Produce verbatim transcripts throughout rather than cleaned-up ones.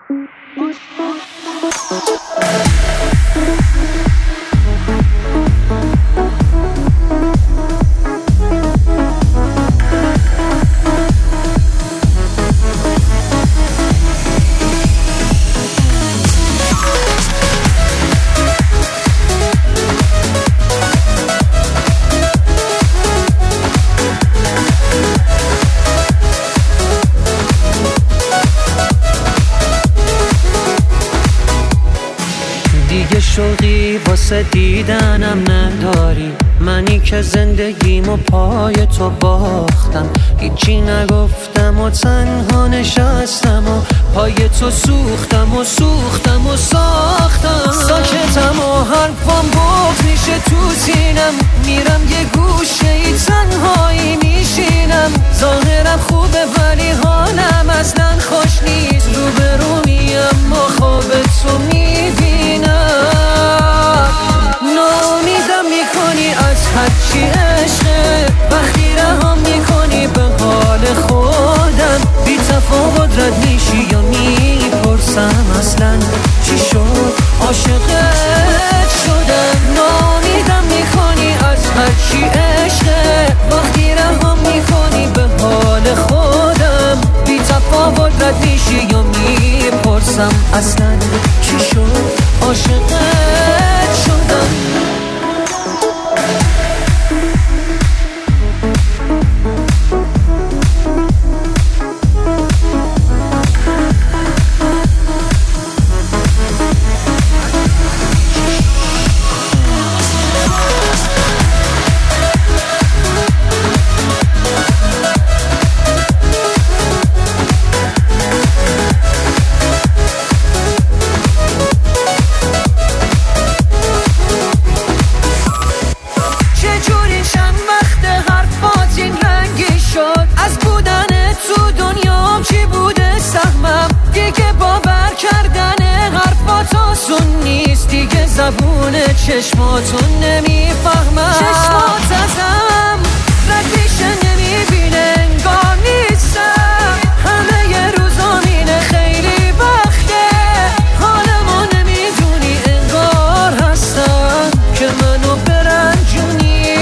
دیگه شوقی واسه دیدنم نداری، منی که زندگیمو پای تو باختم، هیچی نگفتم و تنها نشستم و پای تو سوختم و سوختم و ساختم. ساکتم و حرفم بغض میشه تو سینم، میرم یه گوشه ای تنهایی میشینم. ظاهرم خوبه ولی حالم اصلا خوش نیست، روبرو میم و خواب تو میبینم. ناامیدم میکنی از هرچی عشقه، وقتی رهم میکنی به حال خودم. بی تفاوت رد میشی یا میپرسم اصلا چی شد عاشقت شدم. ناامیدم میکنی از هرچی عشقه، وقتی رهم میکنی به حال خودم. بی تفاوت رد میشی یا میپرسم اصلا چی شد عاشقت شدم. زبون چشماتون نمیفهمم، چشمات ازم رد میشه نمیبینه، انگار نیستم. همه ی روزا مینه خیلی وقته، حالمو نمیدونی انگار هستم که منو برنجونی.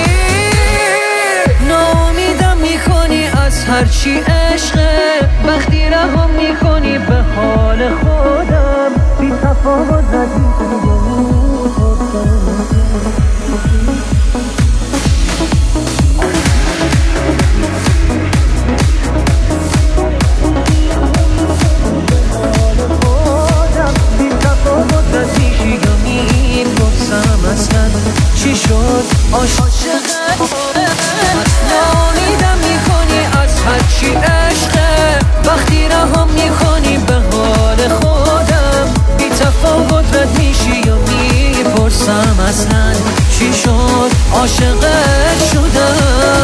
ناامیدم میکنی از هرچی عشقه، وقتی رهم میکنی به حال خودم. بی تفاوت رد میکنی چی شد عاشقت. ناامیدم میکنی از هرچی عشقه، وقتی رهم میکنی به حال خودم. بی تفاوت رد میشی یا میپرسم اصلا چی شد عاشقت شدم.